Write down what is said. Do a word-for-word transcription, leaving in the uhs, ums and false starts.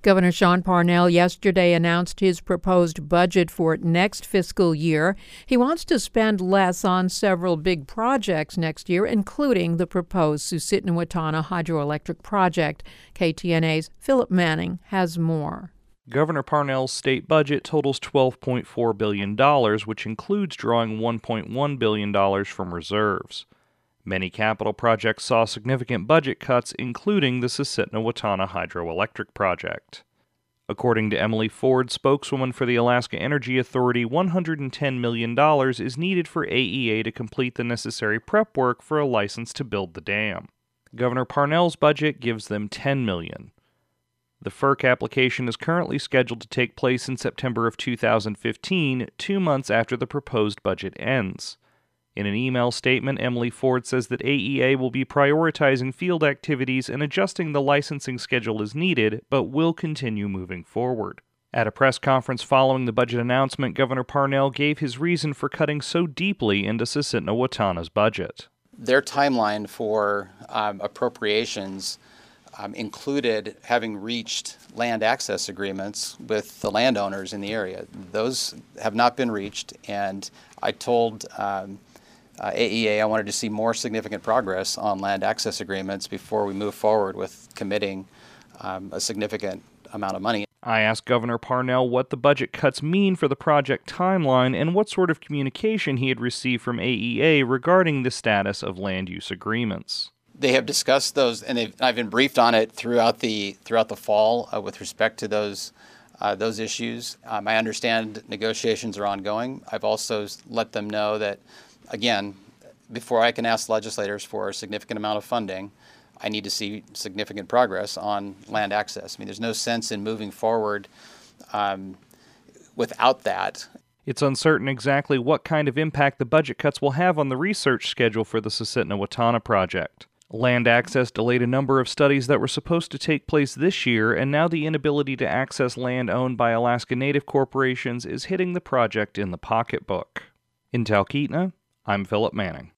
Governor Sean Parnell yesterday announced his proposed budget for next fiscal year. He wants to spend less on several big projects next year, including the proposed Susitna-Wautanah hydroelectric project. K T N A's Philip Manning has more. Governor Parnell's state budget totals twelve point four billion dollars, which includes drawing one point one billion dollars from reserves. Many capital projects saw significant budget cuts, including the Susitna-Wautanah hydroelectric project. According to Emily Ford, spokeswoman for the Alaska Energy Authority, one hundred ten million dollars is needed for A E A to complete the necessary prep work for a license to build the dam. Governor Parnell's budget gives them ten million dollars. The F E R C application is currently scheduled to take place in September of two thousand fifteen, two months after the proposed budget ends. In an email statement, Emily Ford says that A E A will be prioritizing field activities and adjusting the licensing schedule as needed, but will continue moving forward. At a press conference following the budget announcement, Governor Parnell gave his reason for cutting so deeply into Susitna-Wautanah's budget. Their timeline for um, appropriations um, included having reached land access agreements with the landowners in the area. Those have not been reached, and I told um, Uh, A E A I wanted to see more significant progress on land access agreements before we move forward with committing um, a significant amount of money. I asked Governor Parnell what the budget cuts mean for the project timeline and what sort of communication he had received from A E A regarding the status of land use agreements. They have discussed those, and they've, I've been briefed on it throughout the throughout the fall uh, with respect to those uh, those issues. Um, I understand negotiations are ongoing. I've also let them know that, again, before I can ask legislators for a significant amount of funding, I need to see significant progress on land access. I mean, there's no sense in moving forward um, without that. It's uncertain exactly what kind of impact the budget cuts will have on the research schedule for the Susitna-Wautanah project. Land access delayed a number of studies that were supposed to take place this year, and now the inability to access land owned by Alaska Native corporations is hitting the project in the pocketbook. In Talkeetna, I'm Philip Manning.